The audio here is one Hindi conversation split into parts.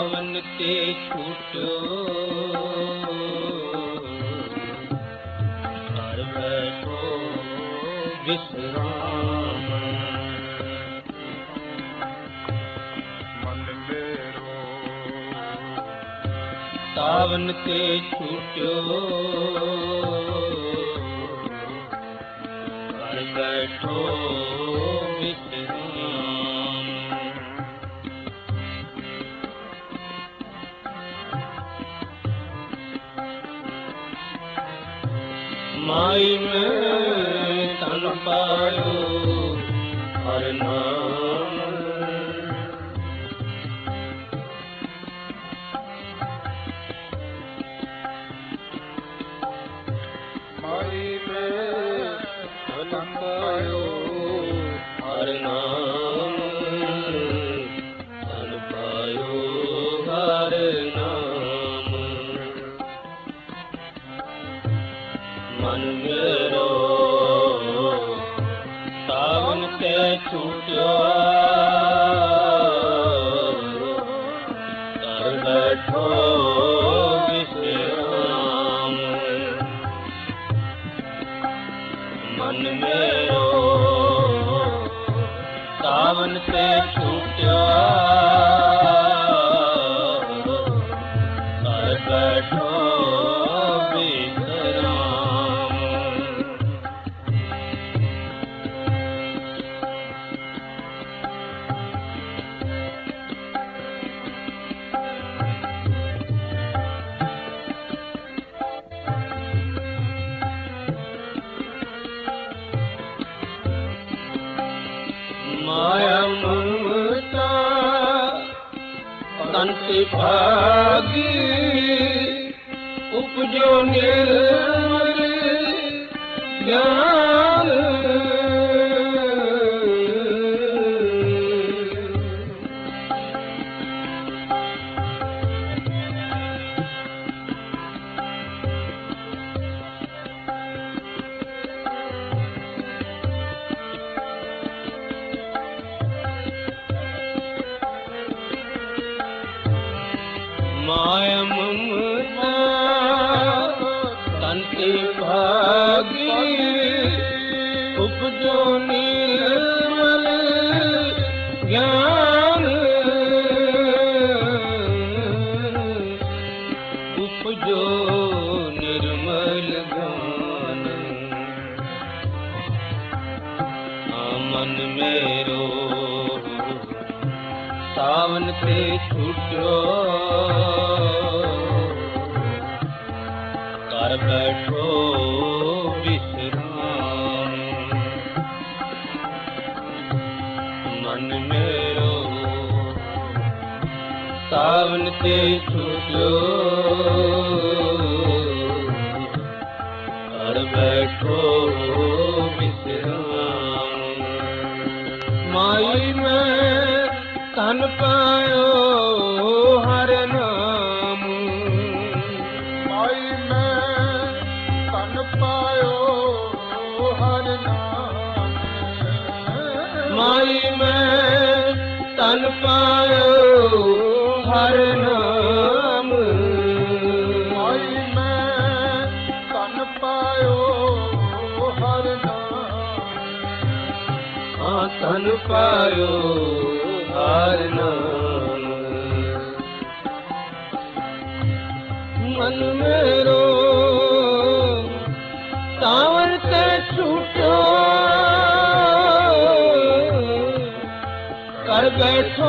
सावन ते छूटियो घर बैठो विश्राम मन मेरो सावन ते छूटियो घर बैठो माई में तन पायो हर नाम माई में तन पायो हर नाम तन पायो हर नाम मन मेरो सावन ते छूटियो घर बैठो विश्राम मन मेरो सावन ते छूटियो घर बैठो माया ममता तंति भागी उपजो निर्मल ज्ञान माया ममता तंति भागी उपजो निर्मल ज्ञान उपजो निर्मल ज्ञान मन मेरो सावन ते छूटियो घर बैठो विश्राम मन मेरो सावन ते छूटियो घर बैठो विश्राम माई में तन पायो हर नाम माई में तन पायो हर नाम माई में तन पायो हर नाम माई में तन पायो हर नाम हाँ तन पायो हर नाम मन मेरो सावन ते छूटियो घर बैठो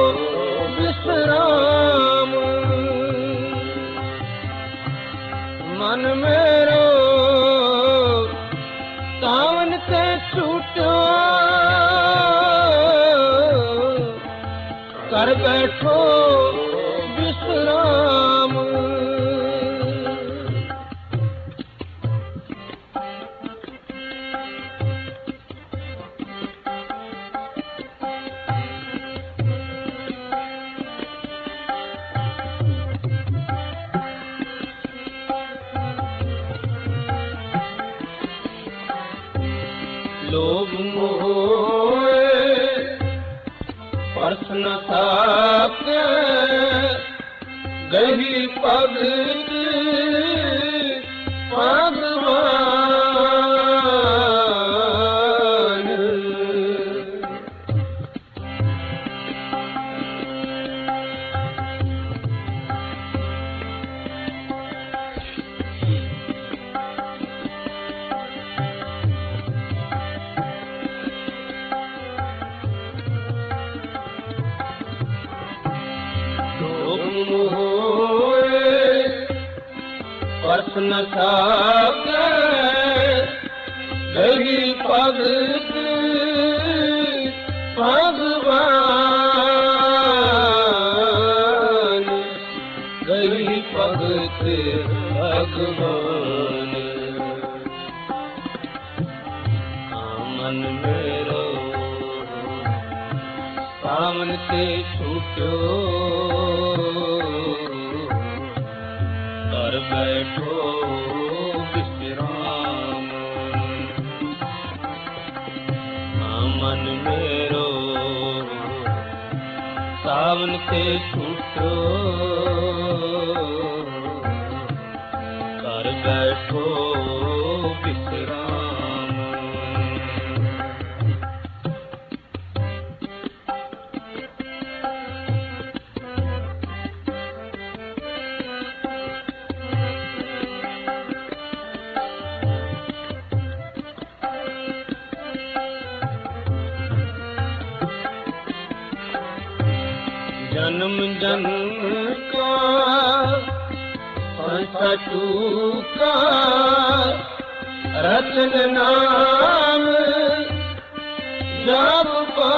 विश्राम मन मेरो सावन ते छूटियो घर बैठो विश्राम लोभ मोह प्रश्न था गही भगत भगवान प्रश्न गही भगत भगवान गही भगत भगवान मन मेरो सावन ते छूटो कर बैठो विश्राम मन मेरो सावन ते छूटो कर बैठो विश्राम जन्म जन्म का सचू का रतन नाम जब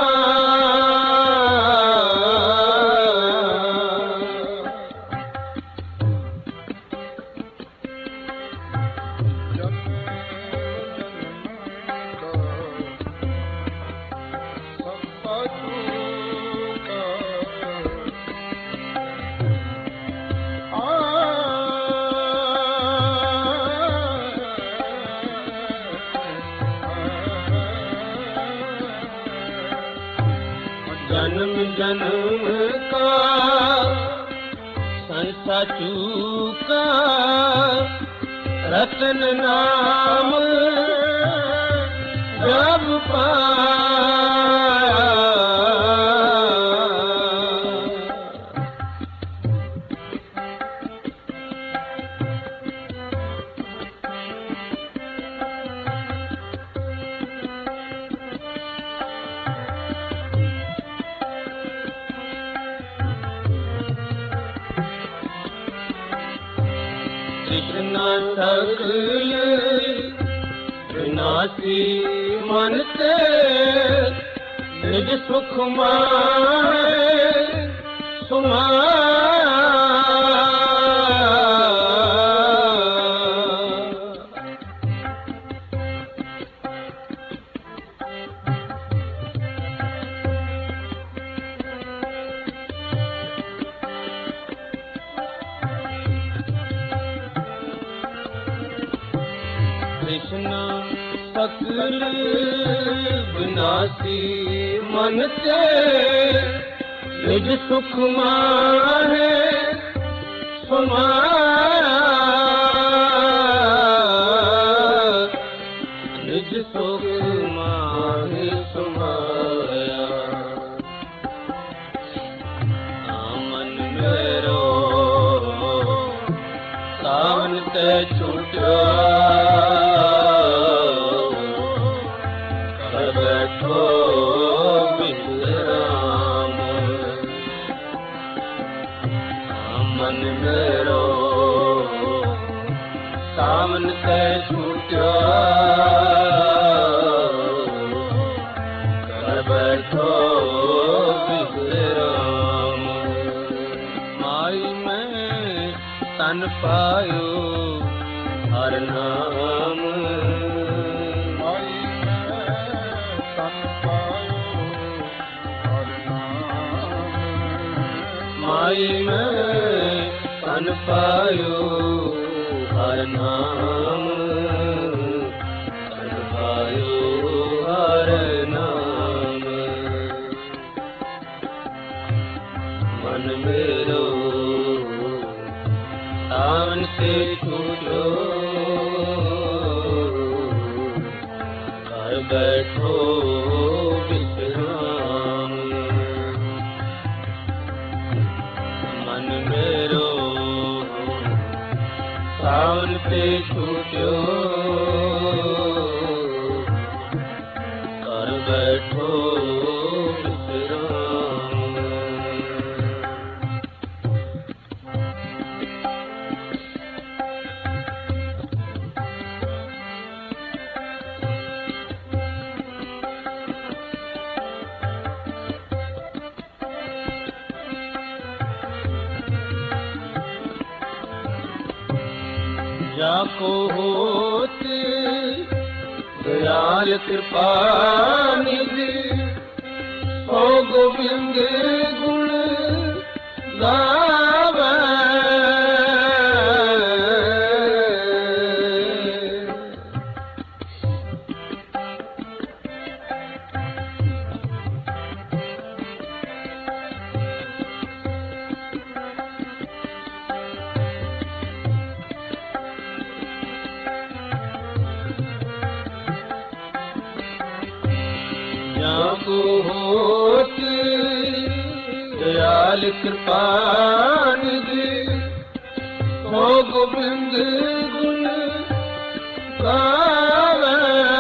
जन्म जन्म का संसाचू का रतन नाम जब कृष्ण सकल विनाशी मन से निज सुख माहे सुमा कृष्ण सकल विनाशी मन से निज सुख माहे समाया निज सुख माहे समाया मन मेरो सावन ते छूटा मन मेरो सावन ते छूटा कर बैठो विश्राम माई में तन पायो हर नाम माई में तन पायो हर नाम माई में तन पायो हर नाम तन पायो हर नाम मन मेरो ते छूटो कर बैठो विश्राम मन मेरो सावन ते छूटो कर बैठो जाको होते दयाल कृपा निधि ओ गोविंद गुण गावे जाको होते दयाल कृपा निधि ओ गोविंद गुण गावे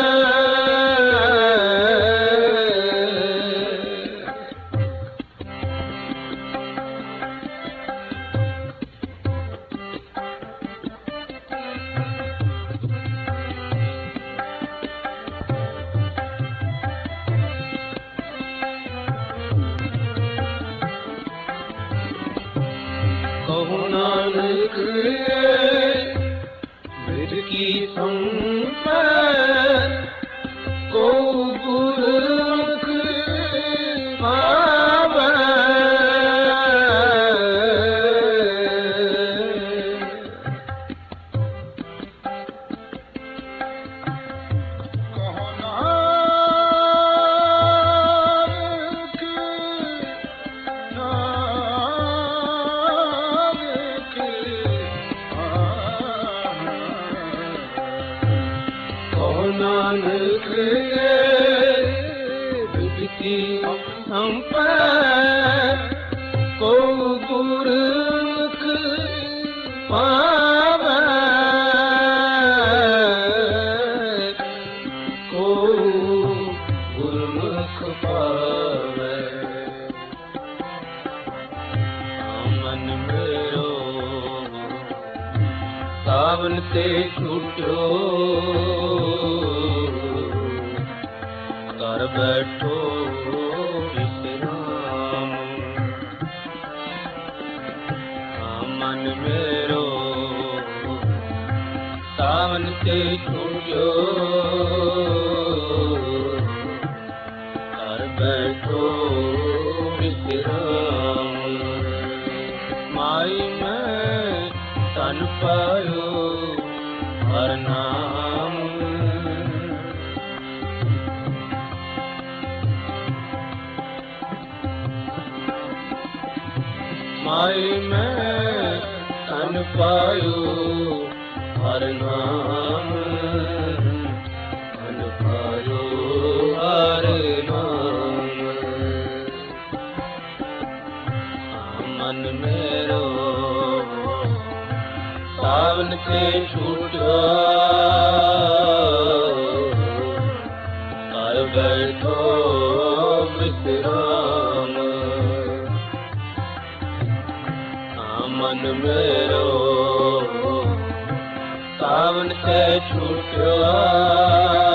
कहु नानक ब्रज की संपत को गुरमुख पावे नानक ब्रज की संपत को गुरमुख पावे को गुरमुख पावे मन मेरो सावन ते छूटो कर बैठो विश्राम मन मेरो सावन ते छूटो कर बैठो विश्राम माई मैं तन पायो हर नाम माई मैं तन पायो हर नाम तन पायो हर नाम मन मेरो सावन ते छूटो कर बैठो विश्राम मन मेरो सावन ते छूटो